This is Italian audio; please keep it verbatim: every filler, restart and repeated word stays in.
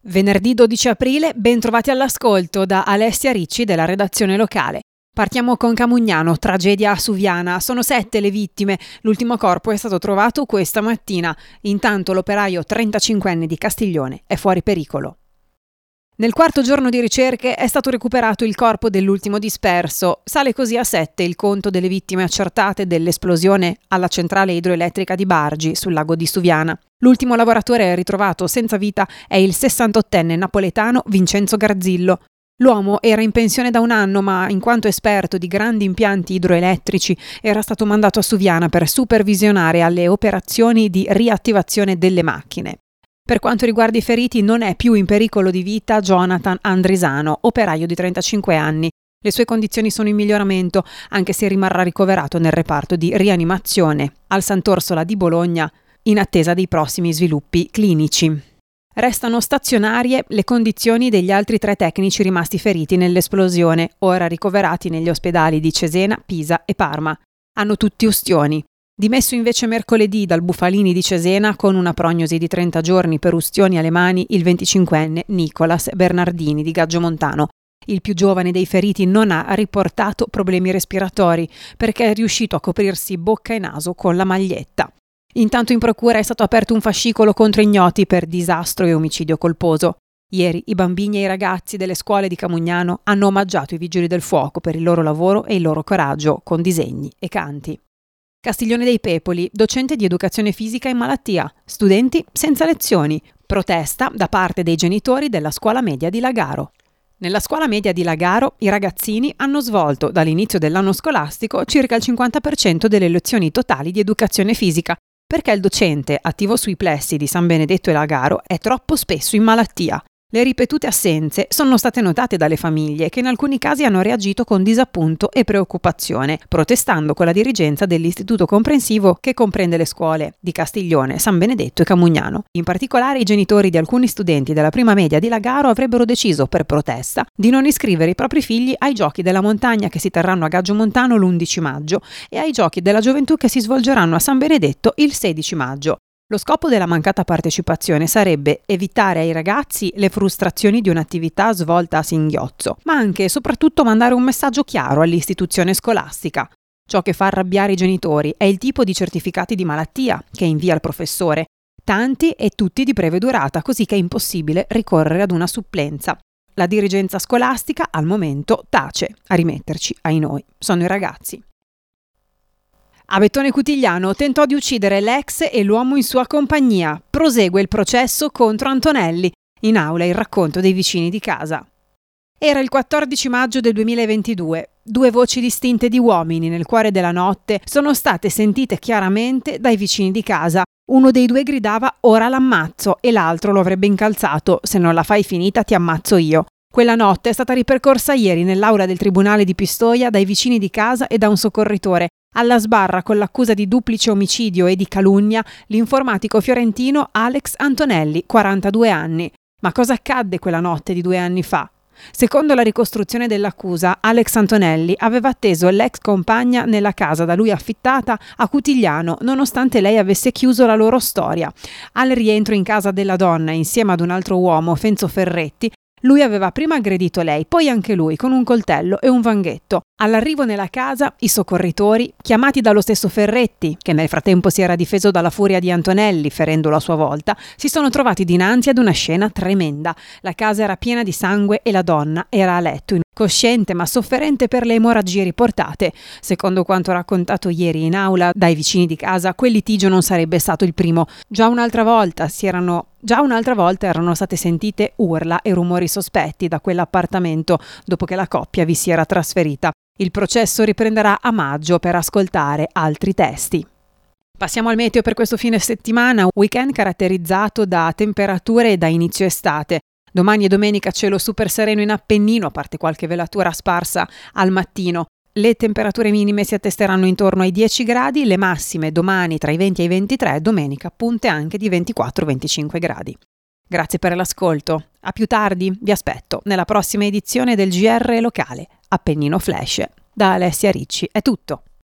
Venerdì dodici aprile, ben trovati all'ascolto da Alessia Ricci della redazione locale. Partiamo con Camugnano, tragedia a Suviana. Sono sette le vittime, l'ultimo corpo è stato trovato questa mattina. Intanto l'operaio trentacinquenne di Castiglione è fuori pericolo. Nel quarto giorno di ricerche è stato recuperato il corpo dell'ultimo disperso. Sale così a sette il conto delle vittime accertate dell'esplosione alla centrale idroelettrica di Bargi, sul lago di Suviana. L'ultimo lavoratore ritrovato senza vita è il sessantottenne napoletano Vincenzo Garzillo. L'uomo era in pensione da un anno, ma in quanto esperto di grandi impianti idroelettrici era stato mandato a Suviana per supervisionare alle operazioni di riattivazione delle macchine. Per quanto riguarda i feriti, non è più in pericolo di vita Jonathan Andrisano, operaio di trentacinque anni. Le sue condizioni sono in miglioramento, anche se rimarrà ricoverato nel reparto di rianimazione al Sant'Orsola di Bologna, in attesa dei prossimi sviluppi clinici. Restano stazionarie le condizioni degli altri tre tecnici rimasti feriti nell'esplosione, ora ricoverati negli ospedali di Cesena, Pisa e Parma. Hanno tutti ustioni. Dimesso invece mercoledì dal Bufalini di Cesena con una prognosi di trenta giorni per ustioni alle mani il venticinquenne Nicolas Bernardini di Gaggiomontano. Il più giovane dei feriti non ha riportato problemi respiratori perché è riuscito a coprirsi bocca e naso con la maglietta. Intanto in procura è stato aperto un fascicolo contro ignoti per disastro e omicidio colposo. Ieri i bambini e i ragazzi delle scuole di Camugnano hanno omaggiato i vigili del fuoco per il loro lavoro e il loro coraggio con disegni e canti. Castiglione dei Pepoli, docente di educazione fisica in malattia, studenti senza lezioni, protesta da parte dei genitori della scuola media di Lagaro. Nella scuola media di Lagaro i ragazzini hanno svolto dall'inizio dell'anno scolastico circa il cinquanta per cento delle lezioni totali di educazione fisica, perché il docente attivo sui plessi di San Benedetto e Lagaro è troppo spesso in malattia. Le ripetute assenze sono state notate dalle famiglie che in alcuni casi hanno reagito con disappunto e preoccupazione, protestando con la dirigenza dell'istituto comprensivo che comprende le scuole di Castiglione, San Benedetto e Camugnano. In particolare i genitori di alcuni studenti della prima media di Lagaro avrebbero deciso per protesta di non iscrivere i propri figli ai giochi della montagna che si terranno a Gaggiomontano l'undici maggio e ai giochi della gioventù che si svolgeranno a San Benedetto il sedici maggio. Lo scopo della mancata partecipazione sarebbe evitare ai ragazzi le frustrazioni di un'attività svolta a singhiozzo, ma anche e soprattutto mandare un messaggio chiaro all'istituzione scolastica. Ciò che fa arrabbiare i genitori è il tipo di certificati di malattia che invia il professore, tanti e tutti di breve durata, così che è impossibile ricorrere ad una supplenza. La dirigenza scolastica al momento tace, a rimetterci ai noi sono i ragazzi. A Bettone Cutigliano tentò di uccidere l'ex e l'uomo in sua compagnia. Prosegue il processo contro Antonelli. In aula il racconto dei vicini di casa. Era il quattordici maggio del duemilaventidue. Due voci distinte di uomini nel cuore della notte sono state sentite chiaramente dai vicini di casa. Uno dei due gridava «Ora l'ammazzo» e l'altro lo avrebbe incalzato «Se non la fai finita ti ammazzo io». Quella notte è stata ripercorsa ieri nell'aula del Tribunale di Pistoia dai vicini di casa e da un soccorritore. Alla sbarra con l'accusa di duplice omicidio e di calunnia l'informatico fiorentino Alex Antonelli, quarantadue anni. Ma cosa accadde quella notte di due anni fa? Secondo la ricostruzione dell'accusa, Alex Antonelli aveva atteso l'ex compagna nella casa da lui affittata a Cutigliano, nonostante lei avesse chiuso la loro storia. Al rientro in casa della donna insieme ad un altro uomo, Fenzo Ferretti, lui aveva prima aggredito lei, poi anche lui, con un coltello e un vanghetto. All'arrivo nella casa, i soccorritori, chiamati dallo stesso Ferretti, che nel frattempo si era difeso dalla furia di Antonelli, ferendolo a sua volta, si sono trovati dinanzi ad una scena tremenda. La casa era piena di sangue e la donna era a letto, incosciente ma sofferente per le emorragie riportate. Secondo quanto raccontato ieri in aula dai vicini di casa, quel litigio non sarebbe stato il primo. Già un'altra volta si erano Già un'altra volta erano state sentite urla e rumori sospetti da quell'appartamento dopo che la coppia vi si era trasferita. Il processo riprenderà a maggio per ascoltare altri testi. Passiamo al meteo per questo fine settimana, weekend caratterizzato da temperature da inizio estate. Domani e domenica cielo super sereno in Appennino, a parte qualche velatura sparsa al mattino. Le temperature minime si attesteranno intorno ai dieci gradi, le massime domani tra i venti e i ventitré, domenica punte anche di ventiquattro venticinque gradi. Grazie per l'ascolto. A più tardi, vi aspetto nella prossima edizione del G R locale, Appennino Flash. Da Alessia Ricci è tutto.